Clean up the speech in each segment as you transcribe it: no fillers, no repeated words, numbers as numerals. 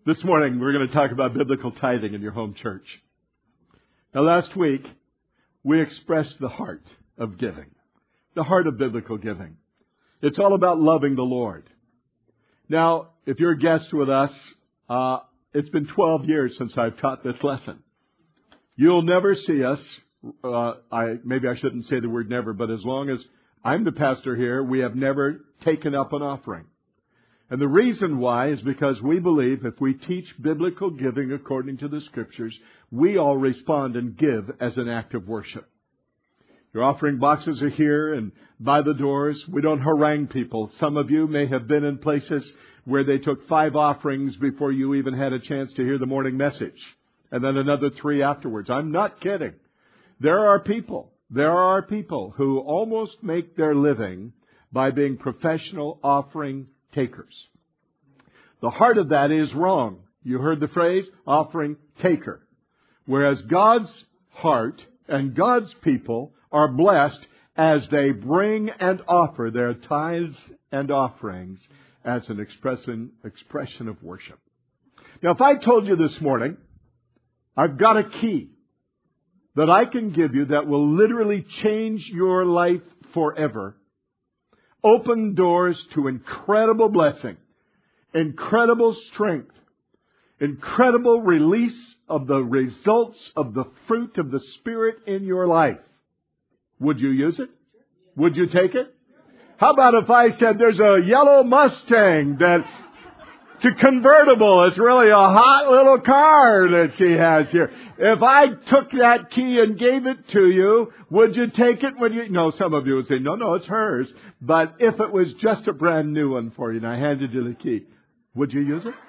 This morning, we're going to talk about biblical tithing in your home church. Now, last week, we expressed the heart of giving, the heart of biblical giving. It's all about loving the Lord. Now, if you're a guest with us, it's been 12 years since I've taught this lesson. You'll never see us, maybe I shouldn't say the word never, but as long as I'm the pastor here, we have never taken up an offering. And the reason why is because we believe if we teach biblical giving according to the Scriptures, we all respond and give as an act of worship. Your offering boxes are here and by the doors. We don't harangue people. Some of you may have been in places where they took 5 offerings before you even had a chance to hear the morning message, and then another 3 afterwards. I'm not kidding. There are people who almost make their living by being professional offering takers. The heart of that is wrong. You heard the phrase, offering taker. Whereas God's heart and God's people are blessed as they bring and offer their tithes and offerings as an expression of worship. Now, if I told you this morning, I've got a key that I can give you that will literally change your life forever, open doors to incredible blessing, incredible strength, incredible release of the results of the fruit of the Spirit in your life. Would you use it? Would you take it? How about if I said there's a yellow Mustang it's a convertible. It's really a hot little car that she has here. If I took that key and gave it to you, would you take it? No, some of you would say, no, it's hers. But if it was just a brand new one for you and I handed you the key, would you use it?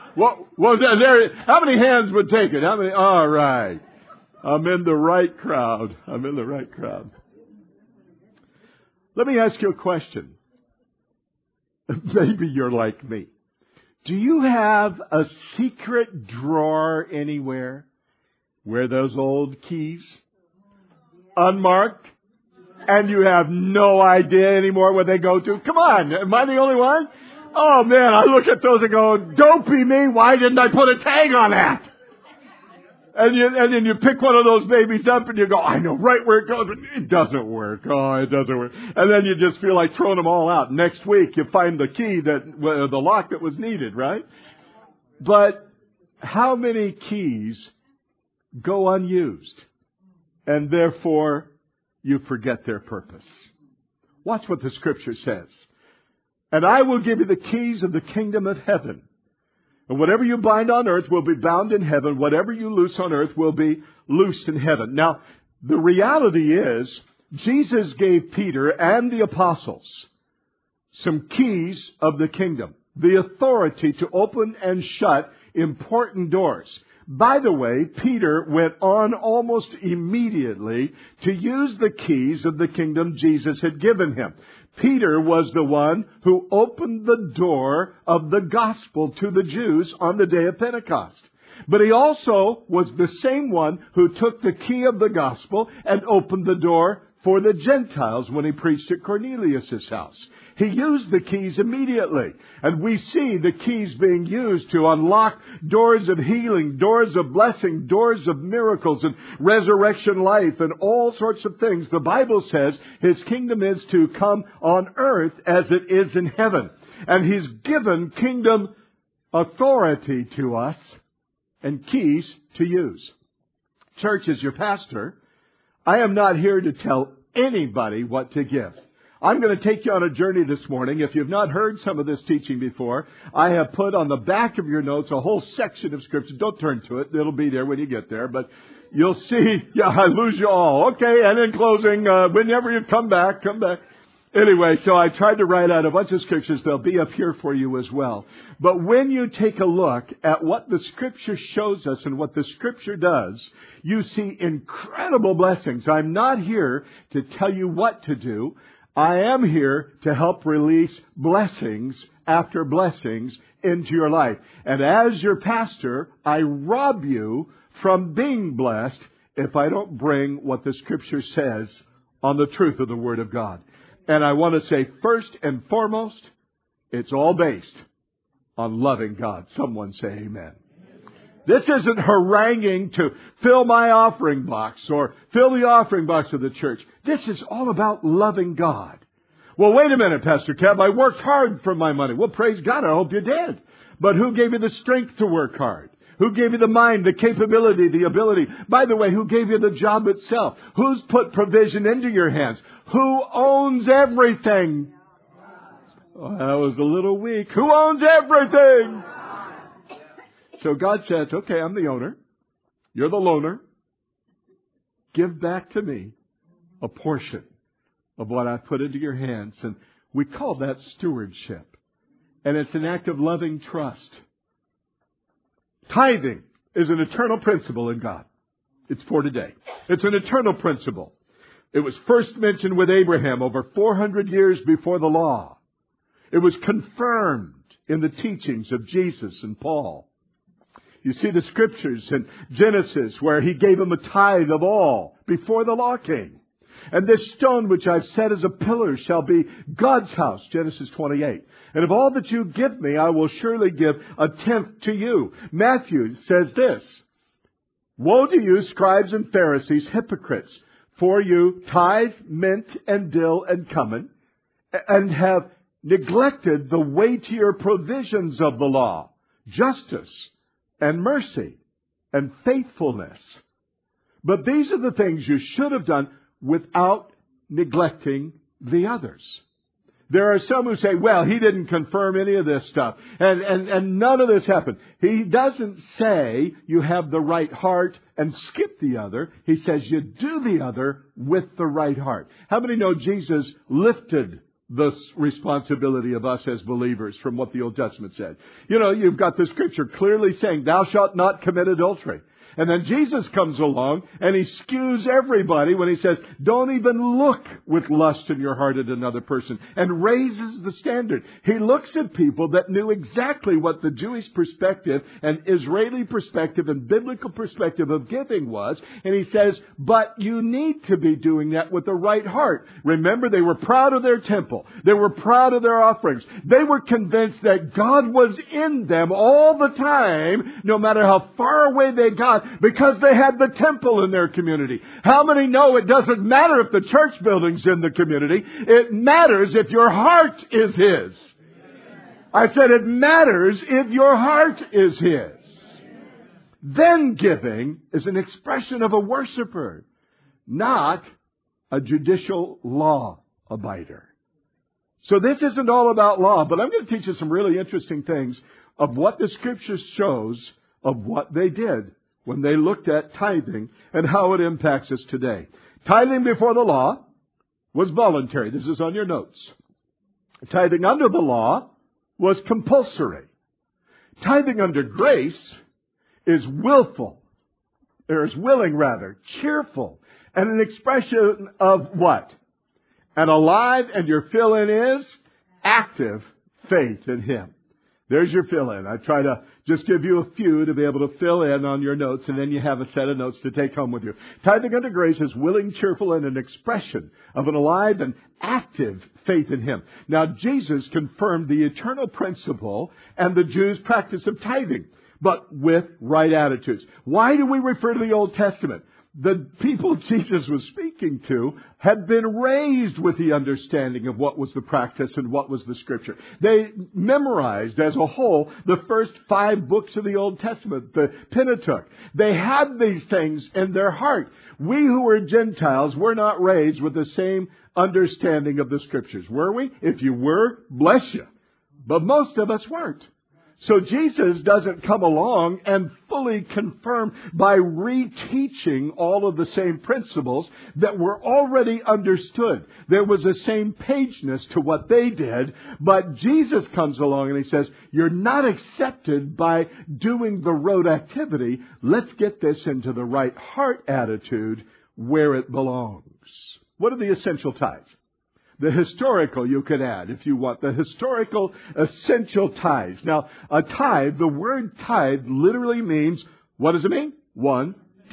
How many hands would take it? All right. I'm in the right crowd. Let me ask you a question. Maybe you're like me. Do you have a secret drawer anywhere where those old keys, unmarked, and you have no idea anymore where they go to? Come on, am I the only one? Oh man, I look at those and go, don't be me, why didn't I put a tag on that? And then you pick one of those babies up and you go, I know right where it goes. It doesn't work. Oh, it doesn't work. And then you just feel like throwing them all out. Next week you find the key the lock that was needed, right? But how many keys go unused and therefore you forget their purpose? Watch what the Scripture says. And I will give you the keys of the kingdom of heaven. And whatever you bind on earth will be bound in heaven. Whatever you loose on earth will be loosed in heaven. Now, the reality is, Jesus gave Peter and the apostles some keys of the kingdom. The authority to open and shut important doors. By the way, Peter went on almost immediately to use the keys of the kingdom Jesus had given him. Peter was the one who opened the door of the gospel to the Jews on the day of Pentecost. But he also was the same one who took the key of the gospel and opened the door for the Gentiles when he preached at Cornelius' house. He used the keys immediately. And we see the keys being used to unlock doors of healing, doors of blessing, doors of miracles and resurrection life and all sorts of things. The Bible says His kingdom is to come on earth as it is in heaven. And He's given kingdom authority to us and keys to use. Church, as your pastor, I am not here to tell anybody what to give. I'm going to take you on a journey this morning. If you've not heard some of this teaching before, I have put on the back of your notes a whole section of Scripture. Don't turn to it. It'll be there when you get there. But you'll see, I lose you all. Okay, and in closing, whenever you come back. Anyway, so I tried to write out a bunch of Scriptures. They'll be up here for you as well. But when you take a look at what the Scripture shows us and what the Scripture does, you see incredible blessings. I'm not here to tell you what to do. I am here to help release blessings after blessings into your life. And as your pastor, I rob you from being blessed if I don't bring what the Scripture says on the truth of the Word of God. And I want to say first and foremost, it's all based on loving God. Someone say amen. This isn't haranguing to fill my offering box or fill the offering box of the church. This is all about loving God. Well, wait a minute, Pastor Kev. I worked hard for my money. Well, praise God. I hope you did. But who gave you the strength to work hard? Who gave you the mind, the capability, the ability? By the way, who gave you the job itself? Who's put provision into your hands? Who owns everything? Oh, that was a little weak. Who owns everything? So God says, okay, I'm the owner. You're the loaner. Give back to me a portion of what I put into your hands. And we call that stewardship. And it's an act of loving trust. Tithing is an eternal principle in God. It's for today. It's an eternal principle. It was first mentioned with Abraham over 400 years before the law. It was confirmed in the teachings of Jesus and Paul. You see the scriptures in Genesis where He gave him a tithe of all before the law came. And this stone which I've set as a pillar shall be God's house, Genesis 28. And of all that you give me, I will surely give a tenth to you. Matthew says this, woe to you, scribes and Pharisees, hypocrites, for you tithe, mint, and dill, and cumin, and have neglected the weightier provisions of the law, justice, and mercy, and faithfulness. But these are the things you should have done without neglecting the others. There are some who say, well, He didn't confirm any of this stuff, and none of this happened. He doesn't say you have the right heart and skip the other. He says you do the other with the right heart. How many know Jesus lifted the responsibility of us as believers from what the Old Testament said? You know, you've got the scripture clearly saying, thou shalt not commit adultery. And then Jesus comes along and He skews everybody when He says, don't even look with lust in your heart at another person, and raises the standard. He looks at people that knew exactly what the Jewish perspective and Israeli perspective and biblical perspective of giving was. And He says, but you need to be doing that with the right heart. Remember, they were proud of their temple. They were proud of their offerings. They were convinced that God was in them all the time, no matter how far away they got, because they had the temple in their community. How many know it doesn't matter if the church building's in the community? It matters if your heart is His. I said it matters if your heart is His. Then giving is an expression of a worshiper, not a judicial law abider. So this isn't all about law, but I'm going to teach you some really interesting things of what the Scripture shows of what they did when they looked at tithing and how it impacts us today. Tithing before the law was voluntary. This is on your notes. Tithing under the law was compulsory. Tithing under grace is willful, or is willing rather, cheerful, and an expression of what? And alive, and your fill-in is active faith in Him. There's your fill-in. I try to just give you a few to be able to fill in on your notes, and then you have a set of notes to take home with you. Tithing under grace is willing, cheerful, and an expression of an alive and active faith in Him. Now, Jesus confirmed the eternal principle and the Jews' practice of tithing, but with right attitudes. Why do we refer to the Old Testament? The people Jesus was speaking to had been raised with the understanding of what was the practice and what was the Scripture. They memorized as a whole the first 5 books of the Old Testament, the Pentateuch. They had these things in their heart. We who were Gentiles were not raised with the same understanding of the Scriptures, were we? If you were, bless you. But most of us weren't. So Jesus doesn't come along and fully confirm by reteaching all of the same principles that were already understood. There was a same pageness to what they did, but Jesus comes along and He says, you're not accepted by doing the rote activity. Let's get this into the right heart attitude where it belongs. What are the essential tithes? The historical, you could add, if you want, the historical essential tithes. Now, a tithe, the word tithe literally means, what does it mean? 1/10.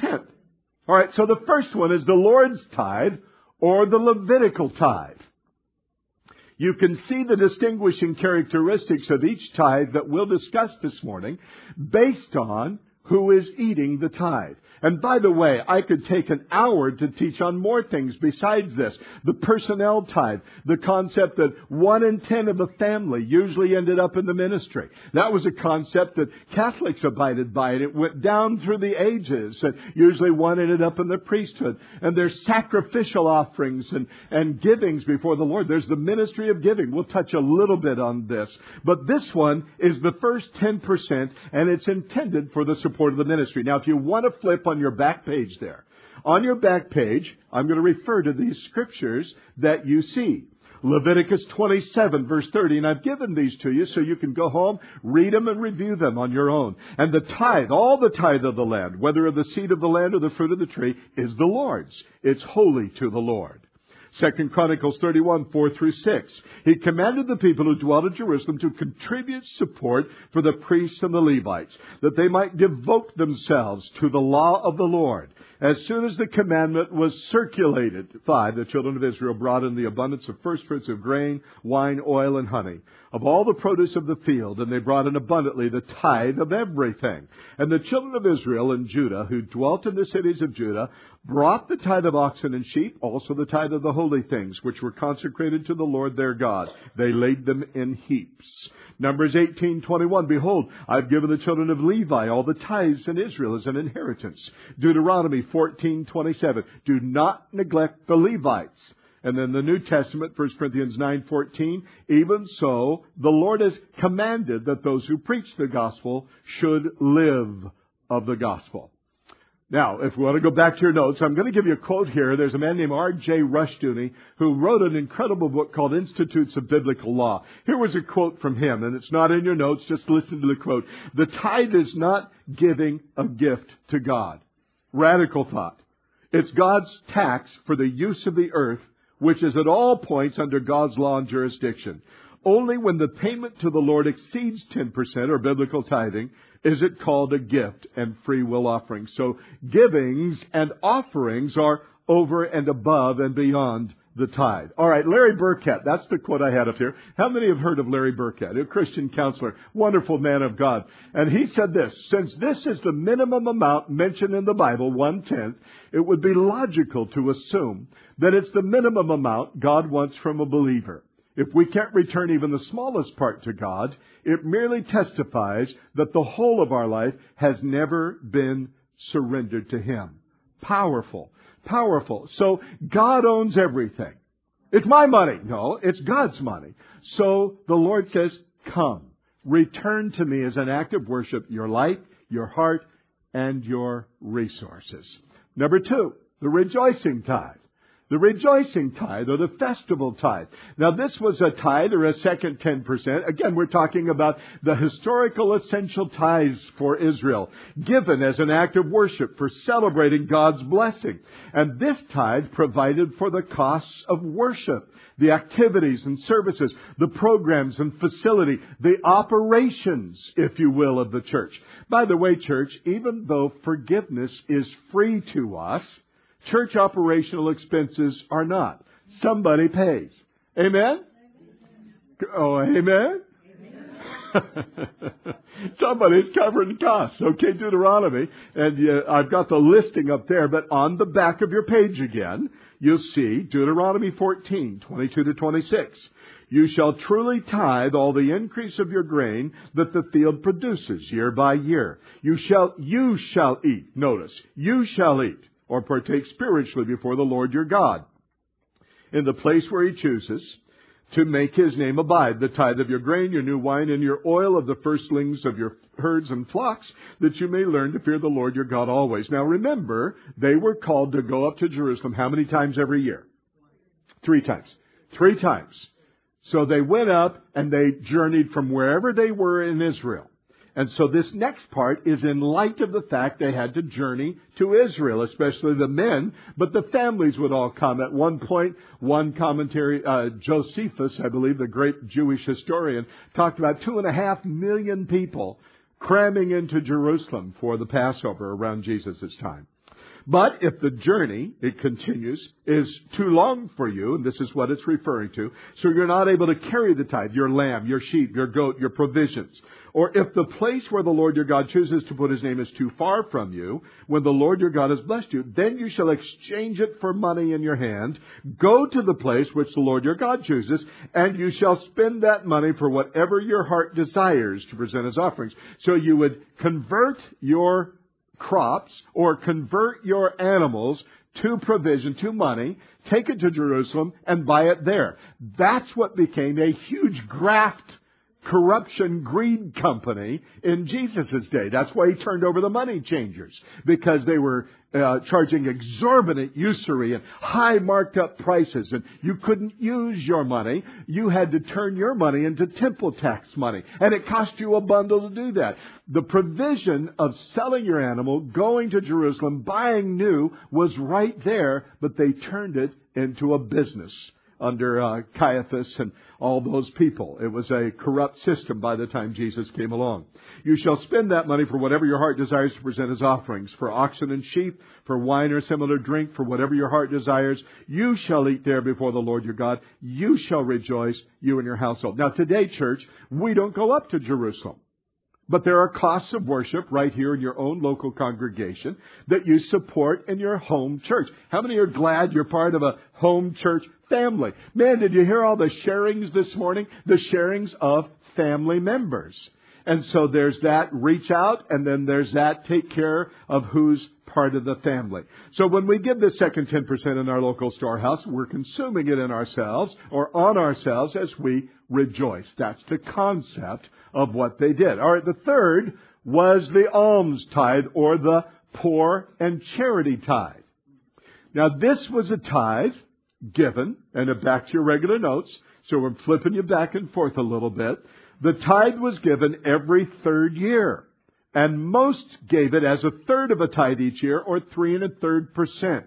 All right, so the first one is the Lord's tithe or the Levitical tithe. You can see the distinguishing characteristics of each tithe that we'll discuss this morning based on who is eating the tithe. And by the way, I could take an hour to teach on more things besides this. The personnel tithe, the concept that 1 in 10 of a family usually ended up in the ministry. That was a concept that Catholics abided by, and it went down through the ages. And usually 1 ended up in the priesthood. And there's sacrificial offerings and givings before the Lord. There's the ministry of giving. We'll touch a little bit on this. But this one is the first 10%, and it's intended for the support of the ministry. Now, if you want to flip on your back page there. On your back page, I'm going to refer to these scriptures that you see. Leviticus 27, verse 30. And I've given these to you so you can go home, read them, and review them on your own. And the tithe, all the tithe of the land, whether of the seed of the land or the fruit of the tree, is the Lord's. It's holy to the Lord. 2 Chronicles 31, 4 through 6. He commanded the people who dwelt in Jerusalem to contribute support for the priests and the Levites, that they might devote themselves to the law of the Lord. As soon as the commandment was circulated, 5, the children of Israel brought in the abundance of first fruits of grain, wine, oil, and honey, of all the produce of the field, and they brought in abundantly the tithe of everything. And the children of Israel and Judah, who dwelt in the cities of Judah, brought the tithe of oxen and sheep, also the tithe of the holy things, which were consecrated to the Lord their God. They laid them in heaps. Numbers 18:21, behold, I've given the children of Levi all the tithes in Israel as an inheritance. Deuteronomy 14:27, do not neglect the Levites. And then the New Testament, 1 Corinthians 9:14, even so, the Lord has commanded that those who preach the gospel should live of the gospel. Now, if we want to go back to your notes, I'm going to give you a quote here. There's a man named R.J. Rushdoony who wrote an incredible book called Institutes of Biblical Law. Here was a quote from him, and it's not in your notes. Just listen to the quote. The tithe is not giving a gift to God. Radical thought. It's God's tax for the use of the earth, which is at all points under God's law and jurisdiction. Only when the payment to the Lord exceeds 10% or biblical tithing is it called a gift and free will offering. So givings and offerings are over and above and beyond the tithe. All right, Larry Burkett, that's the quote I had up here. How many have heard of Larry Burkett, a Christian counselor, wonderful man of God? And he said this, since this is the minimum amount mentioned in the Bible, 1/10, it would be logical to assume that it's the minimum amount God wants from a believer. If we can't return even the smallest part to God, it merely testifies that the whole of our life has never been surrendered to Him. Powerful. Powerful. So God owns everything. It's my money. No, it's God's money. So the Lord says, come, return to me as an act of worship, your life, your heart, and your resources. Number 2, the rejoicing tithe. The rejoicing tithe or the festival tithe. Now this was a tithe or a second 10%. Again, we're talking about the historical essential tithes for Israel, given as an act of worship for celebrating God's blessing. And this tithe provided for the costs of worship, the activities and services, the programs and facility, the operations, if you will, of the church. By the way, church, even though forgiveness is free to us, church operational expenses are not. Somebody pays. Amen? Oh, amen? Somebody's covering costs. Okay, Deuteronomy. And I've got the listing up there, but on the back of your page again, you'll see Deuteronomy 14:22 to 26. You shall truly tithe all the increase of your grain that the field produces year by year. You shall eat. Notice, you shall eat, or partake spiritually before the Lord your God, in the place where He chooses to make His name abide, the tithe of your grain, your new wine, and your oil of the firstlings of your herds and flocks, that you may learn to fear the Lord your God always. Now remember, they were called to go up to Jerusalem how many times every year? 3 times. 3 times. So they went up and they journeyed from wherever they were in Israel. And so this next part is in light of the fact they had to journey to Israel, especially the men, but the families would all come. At one point, one commentary, Josephus, I believe, the great Jewish historian, talked about 2.5 million people cramming into Jerusalem for the Passover around Jesus' time. But if the journey, it continues, is too long for you, and this is what it's referring to, so you're not able to carry the tithe, your lamb, your sheep, your goat, your provisions, or if the place where the Lord your God chooses to put His name is too far from you, when the Lord your God has blessed you, then you shall exchange it for money in your hand, go to the place which the Lord your God chooses, and you shall spend that money for whatever your heart desires to present as offerings. So you would convert your crops or convert your animals to provision, to money, take it to Jerusalem and buy it there. That's what became a huge graft, corruption, greed company in Jesus' day. That's why He turned over the money changers, because they were charging exorbitant usury and high marked up prices, and you couldn't use your money. You had to turn your money into temple tax money, and it cost you a bundle to do that. The provision of selling your animal, going to Jerusalem, buying new was right there, but they turned it into a business under Caiaphas and all those people. It was a corrupt system by the time Jesus came along. You shall spend that money for whatever your heart desires to present as offerings, for oxen and sheep, for wine or similar drink, for whatever your heart desires. You shall eat there before the Lord your God. You shall rejoice, you and your household. Now today, church, we don't go up to Jerusalem. But there are costs of worship right here in your own local congregation that you support in your home church. How many are glad you're part of a home church family? Man, did you hear all the sharings this morning? The sharings of family members. And so there's that reach out, and then there's that take care of who's part of the family. So when we give the second 10% in our local storehouse, we're consuming it in ourselves or on ourselves as we rejoice. That's the concept of what they did. All right, the third was the alms tithe, or the poor and charity tithe. Now this was a tithe given, and back to your regular notes, so we're flipping you back and forth a little bit. The tithe was given every third year, and most gave it as a third of a tithe each year, or 3 1/3%.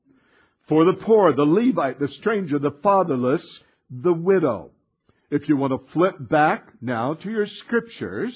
For the poor, the Levite, the stranger, the fatherless, the widow. If you want to flip back now to your scriptures,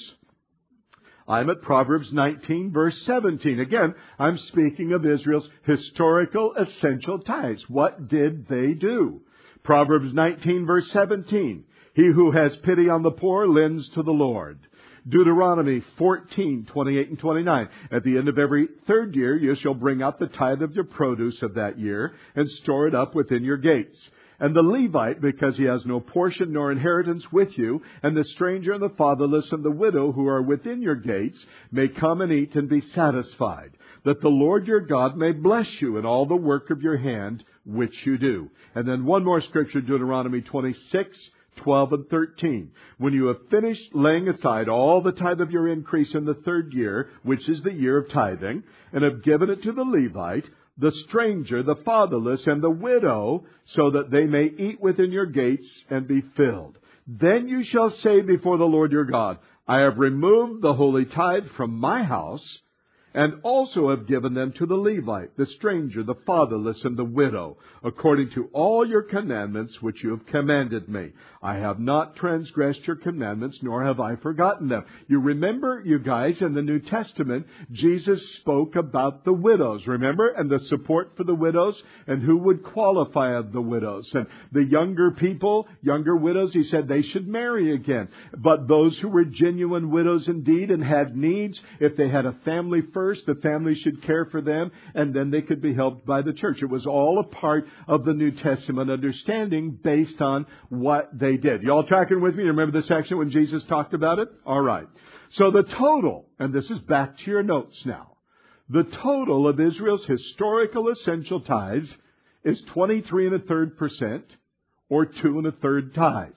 I'm at Proverbs 19, verse 17. Again, I'm speaking of Israel's historical essential tithes. What did they do? Proverbs 19, verse 17. He who has pity on the poor lends to the Lord. Deuteronomy 14, 28 and 29. At the end of every third year, you shall bring out the tithe of your produce of that year and store it up within your gates. And the Levite, because he has no portion nor inheritance with you, and the stranger and the fatherless and the widow who are within your gates, may come and eat and be satisfied, that the Lord your God may bless you in all the work of your hand, which you do. And then one more scripture, Deuteronomy 26, 12 and 13. When you have finished laying aside all the tithe of your increase in the third year, which is the year of tithing, and have given it to the Levite, the stranger, the fatherless, and the widow, so that they may eat within your gates and be filled. Then you shall say before the Lord your God, I have removed the holy tithe from my house, and also have given them to the Levite, the stranger, the fatherless, and the widow, according to all your commandments which you have commanded me. I have not transgressed your commandments, nor have I forgotten them. You remember, you guys, in the New Testament, Jesus spoke about the widows, remember? And the support for the widows, and who would qualify of the widows. And the younger people, younger widows, he said they should marry again. But those who were genuine widows indeed and had needs, if they had a family first, the family should care for them, and then they could be helped by the church. It was all a part of the New Testament understanding based on what they did. You all tracking with me? Remember the section when Jesus talked about it? All right. So the total, and this is back to your notes now, the total of Israel's historical essential tithes is 23 1/3%, or 2 1/3 tithes.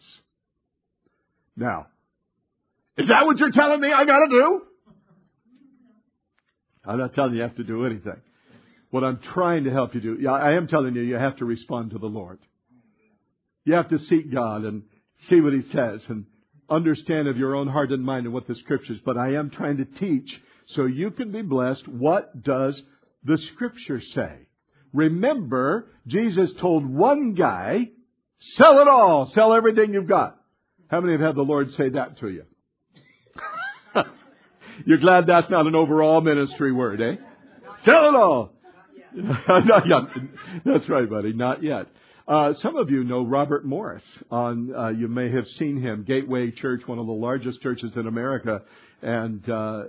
Now, is that what you're telling me I got to do? I'm not telling you have to do anything. What I'm trying to help you do, I am telling you, you have to respond to the Lord. You have to seek God and see what He says and understand of your own heart and mind and what the Scriptures. But I am trying to teach so you can be blessed. What does the Scripture say? Remember, Jesus told one guy, sell it all, sell everything you've got. How many have had the Lord say that to you? You're glad that's not an overall ministry word, eh? Sell it all. Not yet. That's right, buddy. Not yet. Some of you know Robert Morris. You may have seen him. Gateway Church, one of the largest churches in America. And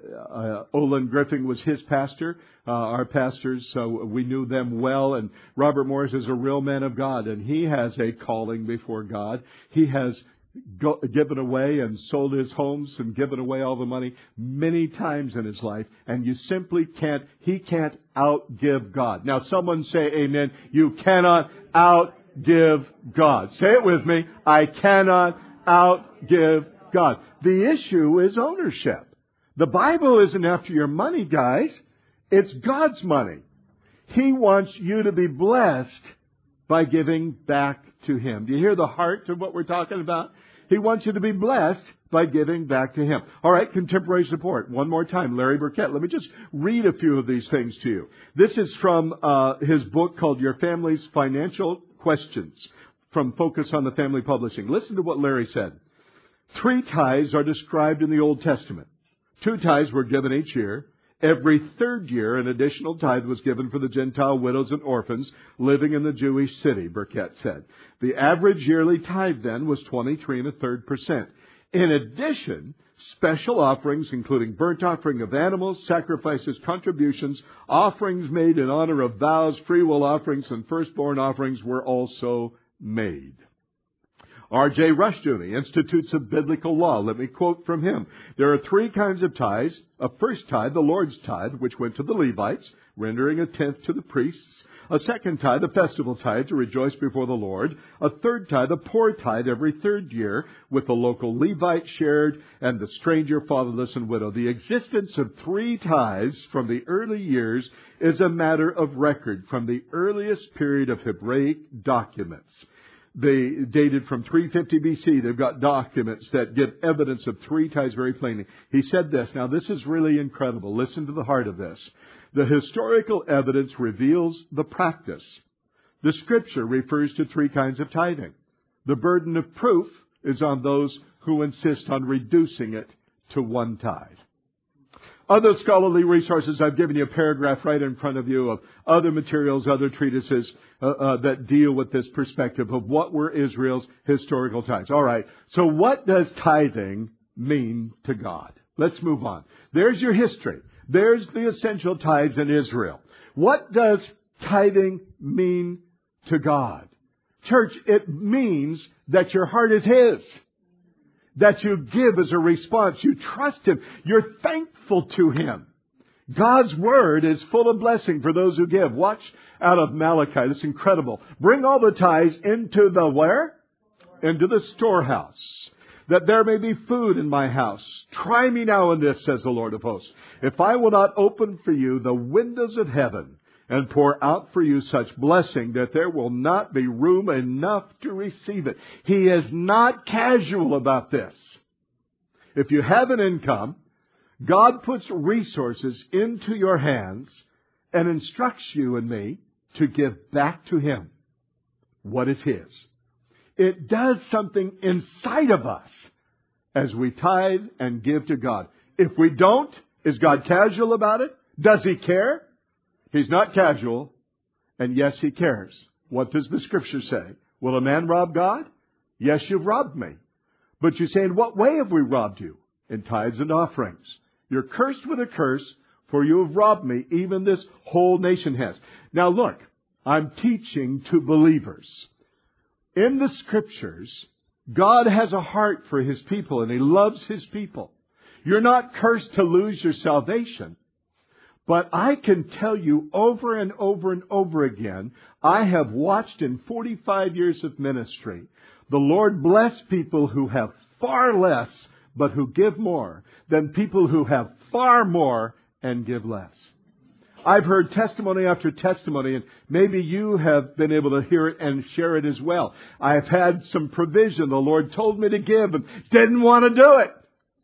Olin Griffin was his pastor, our pastors, so we knew them well. And Robert Morris is a real man of God, and he has a calling before God. He has given away and sold his homes and given away all the money many times in his life, and you simply he can't outgive God. Now someone say amen. You cannot outgive God. Say it with me. I cannot outgive God. The issue is ownership. The Bible isn't after your money, guys. It's God's money. He wants you to be blessed by giving back to Him. Do you hear the heart of what we're talking about? He wants you to be blessed by giving back to Him. All right, contemporary support. One more time, Larry Burkett. Let me just read a few of these things to you. This is from his book called Your Family's Financial Questions from Focus on the Family Publishing. Listen to what Larry said. 3 tithes are described in the Old Testament. 2 tithes were given each year. Every 3rd year, an additional tithe was given for the Gentile widows and orphans living in the Jewish city, Burkett said. The average yearly tithe then was 23 1/3%. In addition, special offerings, including burnt offering of animals, sacrifices, contributions, offerings made in honor of vows, free will offerings, and firstborn offerings were also made. R.J. Rushdoony, Institutes of Biblical Law. Let me quote from him. There are 3 kinds of tithes. A first tithe, the Lord's tithe, which went to the Levites, rendering a 10th to the priests. A second tithe, the festival tithe, to rejoice before the Lord. A third tithe, the poor tithe, every 3rd year, with the local Levite shared, and the stranger, fatherless, and widow. The existence of 3 tithes from the early years is a matter of record from the earliest period of Hebraic documents. They dated from 350 BC. They've got documents that give evidence of 3 tithes very plainly. He said this. Now, this is really incredible. Listen to the heart of this. The historical evidence reveals the practice. The Scripture refers to 3 kinds of tithing. The burden of proof is on those who insist on reducing it to 1 tithe. Other scholarly resources, I've given you a paragraph right in front of you of other materials, other treatises that deal with this perspective of what were Israel's historical tithes. All right, so what does tithing mean to God? Let's move on. There's your history. There's the essential tithes in Israel. What does tithing mean to God? Church, it means that your heart is His. That you give as a response. You trust Him. You're thankful to Him. God's Word is full of blessing for those who give. Watch out of Malachi. This is incredible. Bring all the tithes into the where? Into the storehouse, that there may be food in my house. Try me now in this, says the Lord of hosts. If I will not open for you the windows of heaven and pour out for you such blessing that there will not be room enough to receive it. He is not casual about this. If you have an income, God puts resources into your hands and instructs you and me to give back to Him what is His. It does something inside of us as we tithe and give to God. If we don't, is God casual about it? Does He care? He's not casual, and yes, He cares. What does the Scripture say? Will a man rob God? Yes, you've robbed me. But you say, in what way have we robbed you? In tithes and offerings. You're cursed with a curse, for you have robbed me, even this whole nation has. Now look, I'm teaching to believers. In the Scriptures, God has a heart for His people, and He loves His people. You're not cursed to lose your salvation. But I can tell you over and over and over again, I have watched in 45 years of ministry, the Lord bless people who have far less, but who give more, than people who have far more and give less. I've heard testimony after testimony, and maybe you have been able to hear it and share it as well. I've had some provision. The Lord told me to give and didn't want to do it.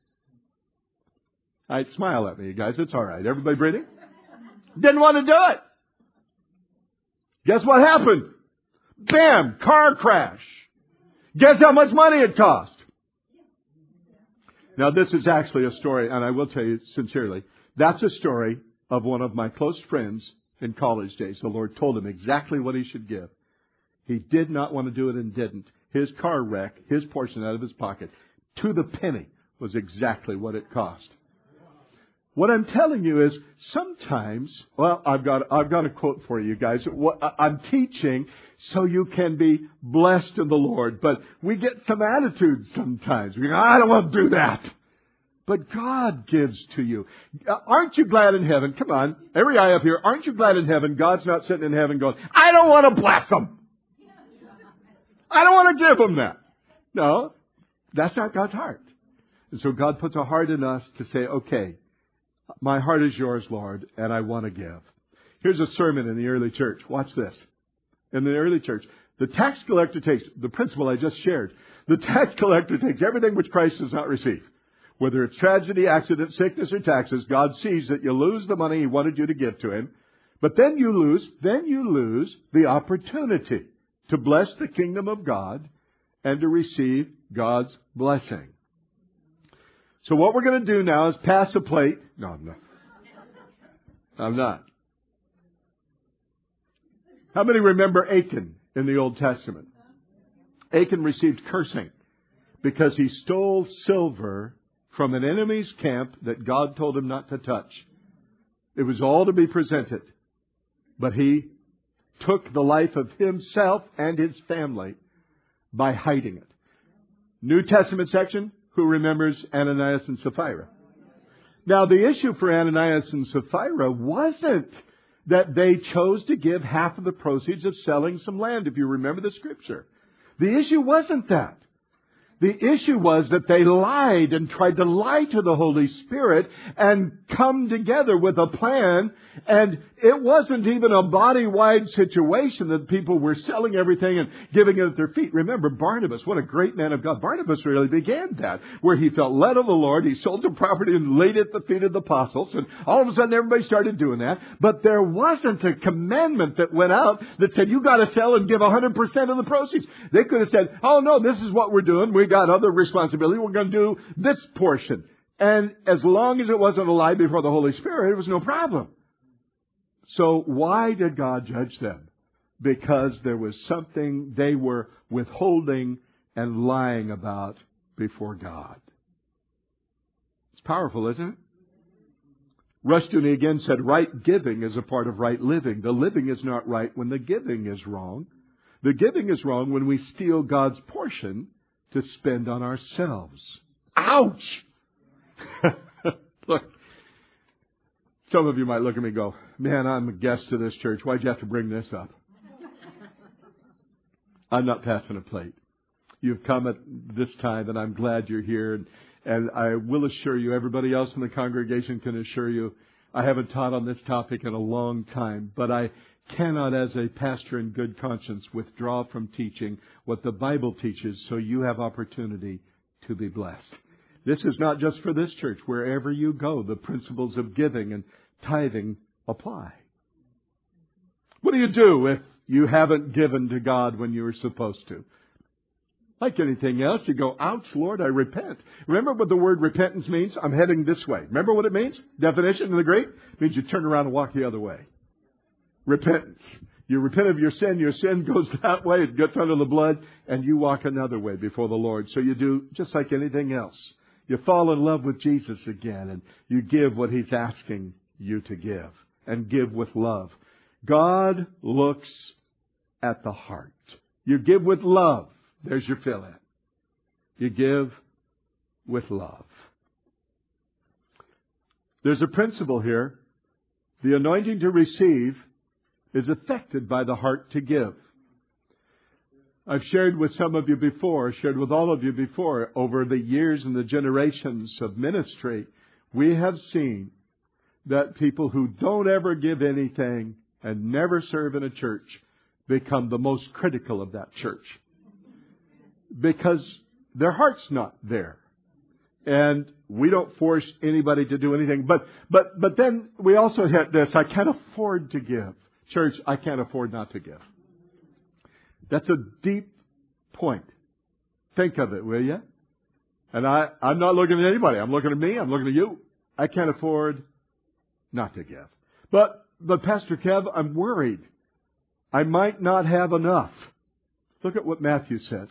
Smile at me, you guys. It's all right. Everybody breathing? Didn't want to do it. Guess what happened? Bam! Car crash. Guess how much money it cost? Now, this is actually a story, and I will tell you sincerely, that's a story of one of my close friends in college days. The Lord told him exactly what he should give. He did not want to do it and didn't. His car wreck, his portion out of his pocket, to the penny, was exactly what it cost. What I'm telling you is sometimes, well, I've got a quote for you guys. I'm teaching so you can be blessed in the Lord. But we get some attitudes sometimes. We go, I don't want to do that. But God gives to you. Aren't you glad in heaven? Come on, every eye up here. Aren't you glad in heaven? God's not sitting in heaven going, I don't want to bless them. I don't want to give them that. No, that's not God's heart. And so God puts a heart in us to say, okay, my heart is yours, Lord, and I want to give. Here's a sermon in the early church. Watch this. In the early church, the tax collector takes, the principle I just shared, the tax collector takes everything which Christ does not receive. Whether it's tragedy, accident, sickness, or taxes, God sees that you lose the money He wanted you to give to Him. But then you lose the opportunity to bless the kingdom of God and to receive God's blessing. So what we're going to do now is pass a plate. No, I'm not. I'm not. How many remember Achan in the Old Testament? Achan received cursing because he stole silver from an enemy's camp that God told him not to touch. It was all to be presented. But he took the life of himself and his family by hiding it. New Testament section. Who remembers Ananias and Sapphira? Now, the issue for Ananias and Sapphira wasn't that they chose to give half of the proceeds of selling some land, if you remember the Scripture. The issue wasn't that. The issue was that they lied and tried to lie to the Holy Spirit and come together with a plan. And it wasn't even a body-wide situation that people were selling everything and giving it at their feet. Remember, Barnabas, what a great man of God. Barnabas really began that, where he felt led of the Lord. He sold some property and laid it at the feet of the apostles. And all of a sudden, everybody started doing that. But there wasn't a commandment that went out that said, you got to sell and give 100% of the proceeds. They could have said, oh, no, this is what we're doing. We got other responsibility. We're going to do this portion. And as long as it wasn't a lie before the Holy Spirit, it was no problem. So why did God judge them? Because there was something they were withholding and lying about before God. It's powerful, isn't it? Rushdoony again said, right giving is a part of right living. The living is not right when the giving is wrong. The giving is wrong when we steal God's portion to spend on ourselves. Ouch! Look, some of you might look at me and go, man, I'm a guest to this church. Why'd you have to bring this up? I'm not passing a plate. You've come at this time, and I'm glad you're here. And I will assure you, everybody else in the congregation can assure you, I haven't taught on this topic in a long time, but I cannot, as a pastor in good conscience, withdraw from teaching what the Bible teaches so you have opportunity to be blessed. This is not just for this church. Wherever you go, the principles of giving and tithing apply. What do you do if you haven't given to God when you were supposed to? Like anything else, you go, ouch, Lord, I repent. Remember what the word repentance means? I'm heading this way. Remember what it means? Definition in the Greek? It means you turn around and walk the other way. Repentance. You repent of your sin goes that way, it gets under the blood, and you walk another way before the Lord. So you do just like anything else. You fall in love with Jesus again, and you give what He's asking you to give, and give with love. God looks at the heart. You give with love. There's your fill-in. You give with love. There's a principle here. The anointing to receive is affected by the heart to give. I've shared with some of you before, shared with all of you before, over the years and the generations of ministry, we have seen that people who don't ever give anything and never serve in a church become the most critical of that church. Because their heart's not there. And we don't force anybody to do anything. But then we also hit this, I can't afford to give. Church, I can't afford not to give. That's a deep point. Think of it, will you? And I'm not looking at anybody. I'm looking at me. I'm looking at you. I can't afford not to give. But Pastor Kev, I'm worried. I might not have enough. Look at what Matthew says.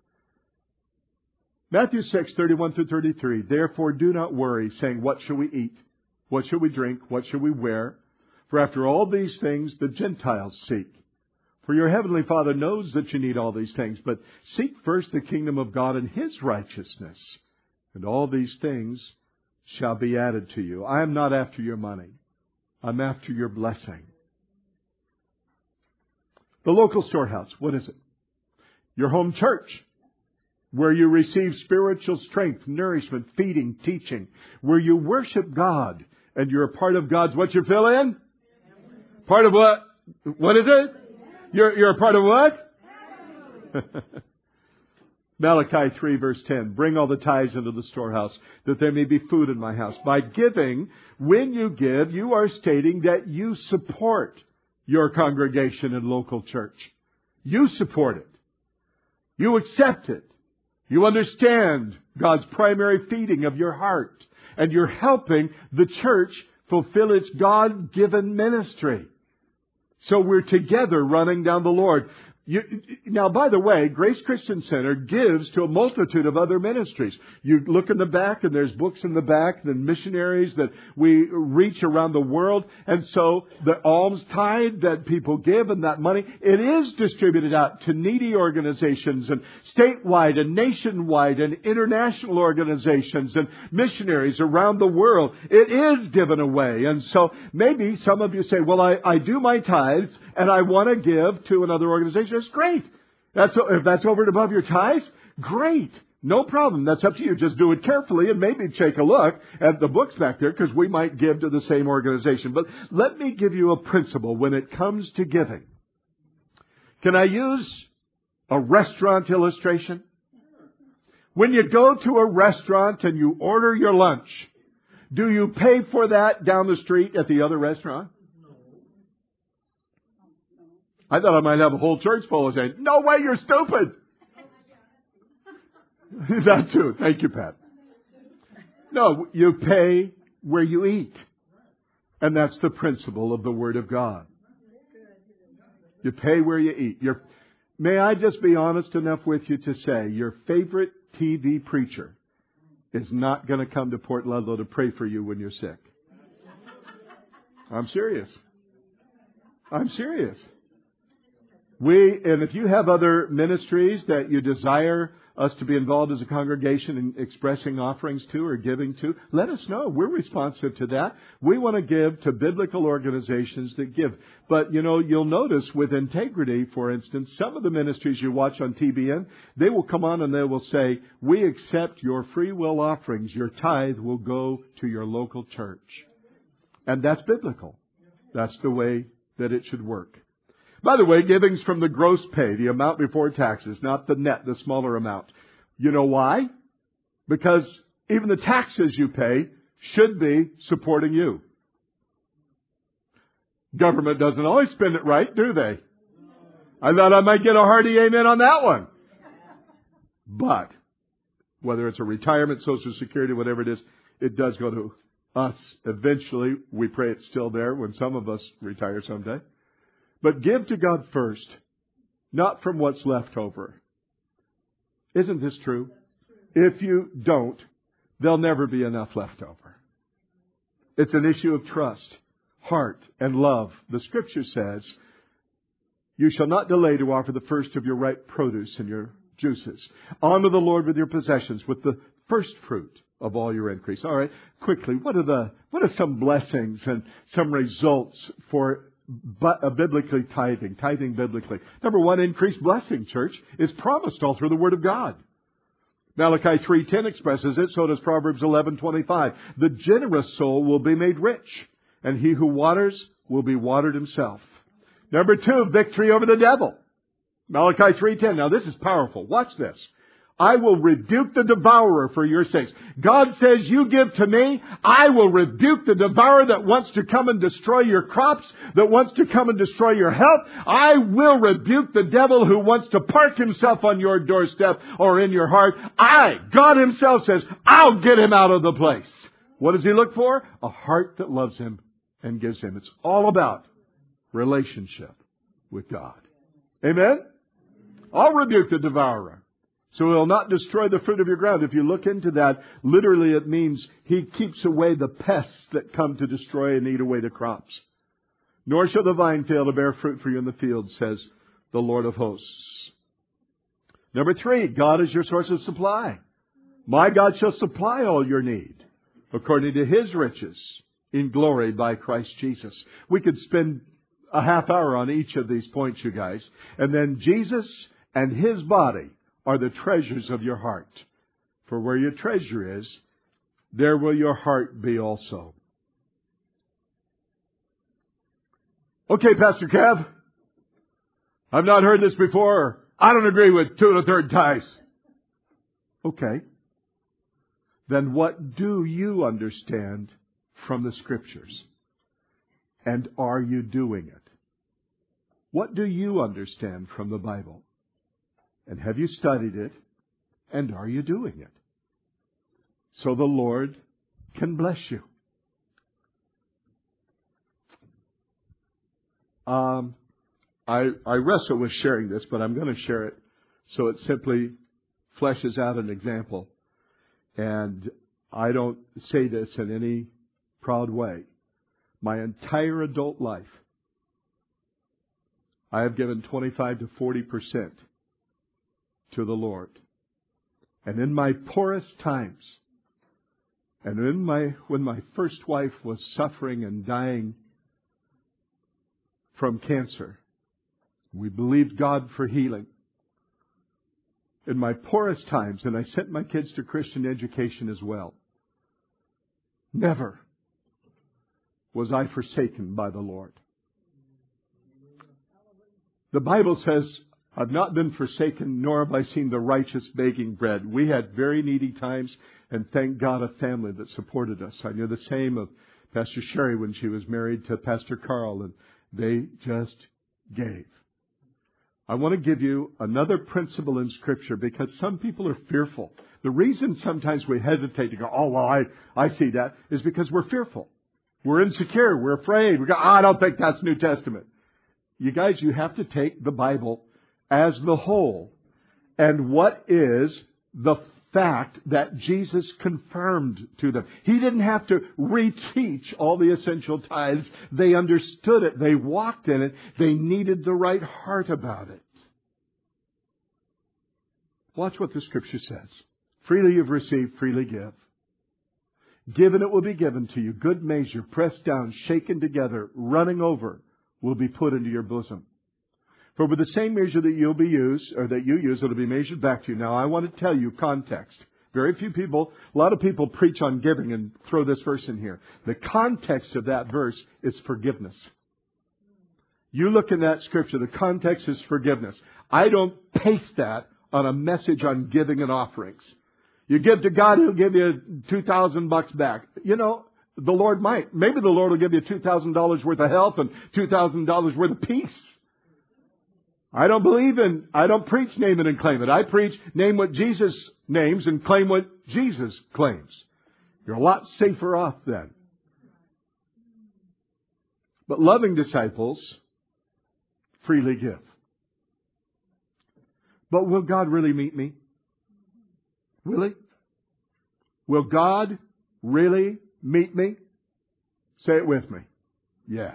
Matthew 6:31-33. Therefore do not worry, saying, what shall we eat? What shall we drink? What shall we wear? For after all these things the Gentiles seek. For your heavenly Father knows that you need all these things. But seek first the kingdom of God and His righteousness, and all these things shall be added to you. I am not after your money. I'm after your blessing. The local storehouse, what is it? Your home church, where you receive spiritual strength, nourishment, feeding, teaching, where you worship God, and you're a part of God's, what you fill in? Part of what? What is it? You're a part of what? Malachi 3 verse 10. Bring all the tithes into the storehouse, that there may be food in my house. By giving, when you give, you are stating that you support your congregation and local church. You support it. You accept it. You understand God's primary feeding of your heart. And you're helping the church fulfill its God-given ministry. So we're together running down the Lord. Now, by the way, Grace Christian Center gives to a multitude of other ministries. You look in the back and there's books in the back, the missionaries that we reach around the world. And so the alms tithe that people give and that money, it is distributed out to needy organizations and statewide and nationwide and international organizations and missionaries around the world. It is given away. And so maybe some of you say, well, I do my tithes and I want to give to another organization. That's great. If that's over and above your tithes, great. No problem. That's up to you. Just do it carefully and maybe take a look at the books back there, because we might give to the same organization. But let me give you a principle when it comes to giving. Can I use a restaurant illustration? When you go to a restaurant and you order your lunch, do you pay for that down the street at the other restaurant? I thought I might have a whole church full of saying, no way, you're stupid. That too. Thank you, Pat. No, you pay where you eat. And that's the principle of the Word of God. You pay where you eat. May I just be honest enough with you to say your favorite TV preacher is not going to come to Port Ludlow to pray for you when you're sick. I'm serious. I'm serious. And if you have other ministries that you desire us to be involved as a congregation in expressing offerings to or giving to, let us know. We're responsive to that. We want to give to biblical organizations that give. But, you'll notice with Integrity, for instance, some of the ministries you watch on TBN, they will come on and they will say, we accept your free will offerings. Your tithe will go to your local church. And that's biblical. That's the way that it should work. By the way, giving's from the gross pay, the amount before taxes, not the net, the smaller amount. You know why? Because even the taxes you pay should be supporting you. Government doesn't always spend it right, do they? I thought I might get a hearty amen on that one. But whether it's a retirement, Social Security, whatever it is, it does go to us. Eventually, we pray it's still there when some of us retire someday. But give to God first, not from what's left over. Isn't this true? If you don't, there'll never be enough left over. It's an issue of trust, heart, and love. The Scripture says, you shall not delay to offer the first of your ripe produce and your juices. Honor the Lord with your possessions, with the first fruit of all your increase. All right, quickly, what are some blessings and some results for biblically tithing biblically? Number one, increased blessing, church, is promised all through the Word of God. Malachi 3:10 expresses it, so does Proverbs 11:25. The generous soul will be made rich, and he who waters will be watered himself. Number two, victory over the devil. Malachi 3:10. Now this is powerful. Watch this. I will rebuke the devourer for your sakes. God says, you give to me, I will rebuke the devourer that wants to come and destroy your crops, that wants to come and destroy your health. I will rebuke the devil who wants to park himself on your doorstep or in your heart. God Himself says, I'll get him out of the place. What does He look for? A heart that loves Him and gives Him. It's all about relationship with God. Amen? I'll rebuke the devourer, so He'll not destroy the fruit of your ground. If you look into that, literally it means He keeps away the pests that come to destroy and eat away the crops. Nor shall the vine fail to bear fruit for you in the field, says the Lord of hosts. Number 3, God is your source of supply. My God shall supply all your need according to His riches in glory by Christ Jesus. We could spend a half hour on each of these points, you guys. And then Jesus and His body are the treasures of your heart. For where your treasure is, there will your heart be also. Okay, Pastor Kev, I've not heard this before. I don't agree with 2 1/3 tithes. Okay. Then what do you understand from the Scriptures? And are you doing it? What do you understand from the Bible? And have you studied it? And are you doing it? So the Lord can bless you. I wrestle with sharing this, but I'm going to share it so it simply fleshes out an example. And I don't say this in any proud way. My entire adult life, I have given 25 to 40% to the Lord. And in my poorest times, and when my first wife was suffering and dying from cancer, we believed God for healing. In my poorest times, and I sent my kids to Christian education as well, never was I forsaken by the Lord. The Bible says, I've not been forsaken, nor have I seen the righteous begging bread. We had very needy times, and thank God a family that supported us. I knew the same of Pastor Sherry when she was married to Pastor Carl, and they just gave. I want to give you another principle in Scripture because some people are fearful. The reason sometimes we hesitate to go, oh, well, I see that, is because we're fearful. We're insecure. We're afraid. We go, I don't think that's New Testament. You guys, you have to take the Bible as the whole. And what is the fact that Jesus confirmed to them? He didn't have to reteach all the essential tithes. They understood it. They walked in it. They needed the right heart about it. Watch what the Scripture says. Freely you've received, freely give. Given it will be given to you. Good measure, pressed down, shaken together, running over, will be put into your bosom. For with the same measure that you use, it'll be measured back to you. Now, I want to tell you context. Very few people, a lot of people preach on giving and throw this verse in here. The context of that verse is forgiveness. You look in that Scripture, the context is forgiveness. I don't paste that on a message on giving and offerings. You give to God, He'll give you $2,000 back. You know, the Lord might. Maybe the Lord will give you $2,000 worth of health and $2,000 worth of peace. I don't preach name it and claim it. I preach name what Jesus names and claim what Jesus claims. You're a lot safer off then. But loving disciples freely give. But will God really meet me? Will He? Will God really meet me? Say it with me. Yes.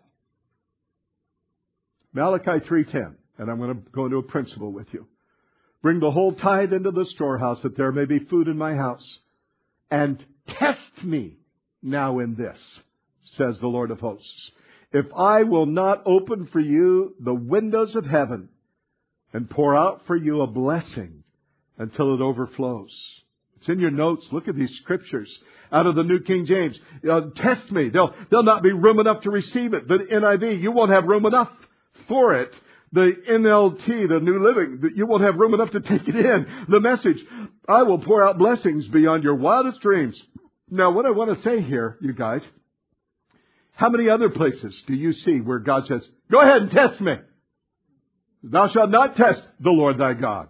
Malachi 3:10. And I'm going to go into a principle with you. Bring the whole tithe into the storehouse, that there may be food in my house. And test me now in this, says the Lord of hosts. If I will not open for you the windows of heaven and pour out for you a blessing until it overflows. It's in your notes. Look at these Scriptures out of the New King James. Test me. There'll not be room enough to receive it. The NIV, you won't have room enough for it. The NLT, the New Living, you won't have room enough to take it in. The Message, I will pour out blessings beyond your wildest dreams. Now, what I want to say here, you guys, how many other places do you see where God says, go ahead and test me? Thou shalt not test the Lord thy God.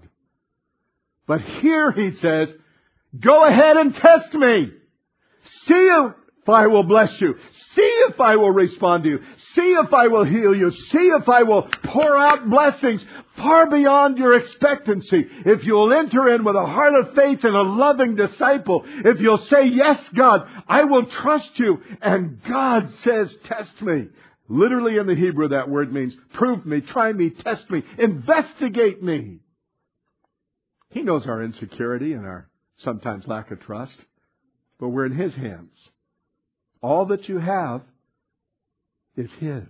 But here He says, go ahead and test me. See if I will bless you. See if I will respond to you. See if I will heal you. See if I will pour out blessings far beyond your expectancy. If you'll enter in with a heart of faith and a loving disciple. If you'll say, yes, God, I will trust you. And God says, test me. Literally in the Hebrew, that word means prove me, try me, test me, investigate me. He knows our insecurity and our sometimes lack of trust. But we're in His hands. All that you have is His.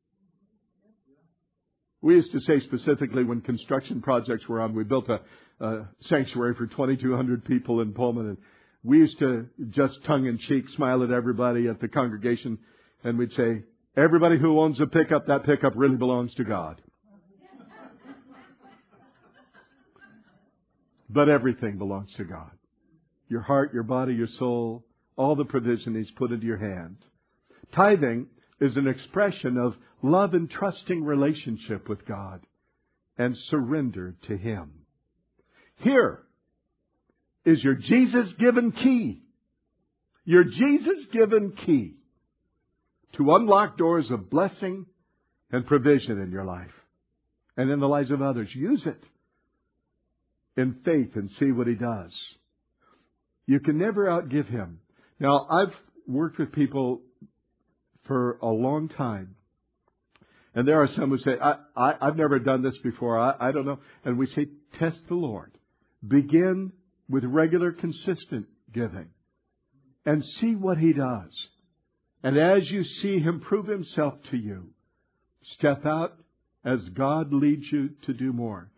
We used to say specifically when construction projects were on, we built a sanctuary for 2,200 people in Pullman. And we used to just tongue-in-cheek smile at everybody at the congregation. And we'd say, everybody who owns a pickup, that pickup really belongs to God. But everything belongs to God. Your heart, your body, your soul, all the provision He's put into your hand. Tithing is an expression of love and trusting relationship with God and surrender to Him. Here is your Jesus-given key. Your Jesus-given key to unlock doors of blessing and provision in your life and in the lives of others. Use it in faith and see what He does. You can never outgive Him. Now, I've worked with people for a long time. And there are some who say, I've never done this before. I don't know. And we say, test the Lord. Begin with regular, consistent giving. And see what He does. And as you see Him prove Himself to you, step out as God leads you to do more.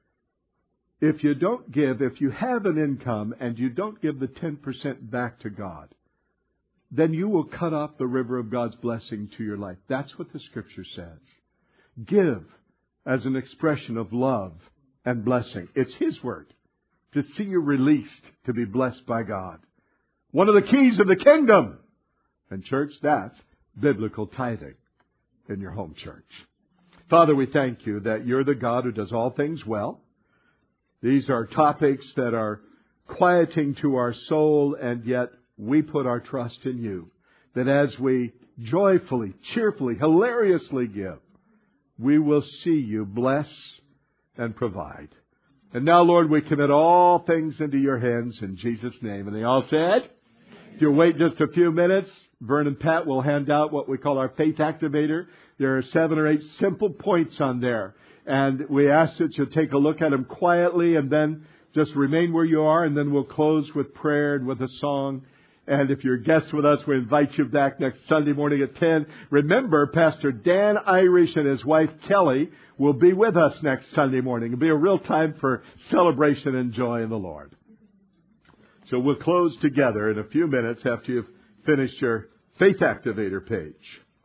If you don't give, if you have an income and you don't give the 10% back to God, then you will cut off the river of God's blessing to your life. That's what the Scripture says. Give as an expression of love and blessing. It's His word to see you released to be blessed by God. One of the keys of the kingdom. And church, that's biblical tithing in your home church. Father, we thank You that You're the God who does all things well. These are topics that are quieting to our soul, and yet we put our trust in You. That as we joyfully, cheerfully, hilariously give, we will see You bless and provide. And now, Lord, we commit all things into Your hands in Jesus' name. And they all said, if you'll wait just a few minutes, Vern and Pat will hand out what we call our faith activator. There are 7 or 8 simple points on there. And we ask that you take a look at them quietly and then just remain where you are. And then we'll close with prayer and with a song. And if you're a guest with us, we invite you back next Sunday morning at 10. Remember, Pastor Dan Irish and his wife Kelly will be with us next Sunday morning. It'll be a real time for celebration and joy in the Lord. So we'll close together in a few minutes after you've finished your Faith Activator page.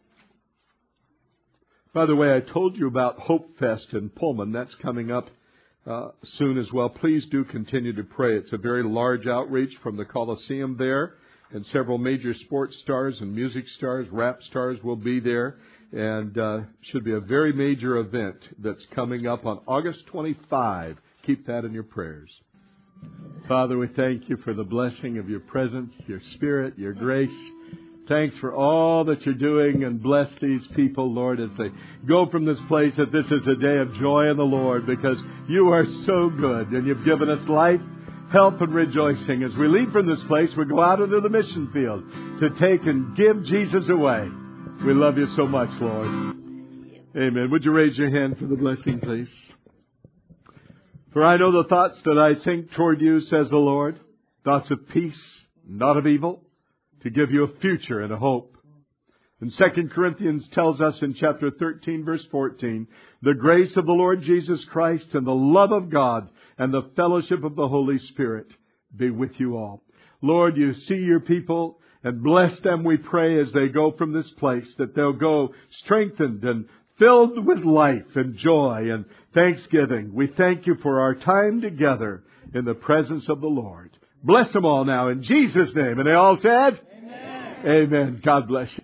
By the way, I told you about Hope Fest in Pullman. That's coming up soon as well. Please do continue to pray. It's a very large outreach from the Coliseum there. And several major sports stars and music stars, rap stars will be there. And should be a very major event that's coming up on August 25. Keep that in your prayers. Father, we thank You for the blessing of Your presence, Your Spirit, Your grace. Thanks for all that You're doing, and bless these people, Lord, as they go from this place, that this is a day of joy in the Lord, because You are so good and You've given us life, health, and rejoicing. As we leave from this place, we go out into the mission field to take and give Jesus away. We love You so much, Lord. Amen. Would you raise your hand for the blessing, please? For I know the thoughts that I think toward You, says the Lord, thoughts of peace, not of evil, to give you a future and a hope. And 2 Corinthians tells us in chapter 13, verse 14, the grace of the Lord Jesus Christ and the love of God and the fellowship of the Holy Spirit be with you all. Lord, You see Your people and bless them, we pray, as they go from this place, that they'll go strengthened and filled with life and joy and thanksgiving. We thank You for our time together in the presence of the Lord. Bless them all now in Jesus' name. And they all said, Amen. Amen. God bless you.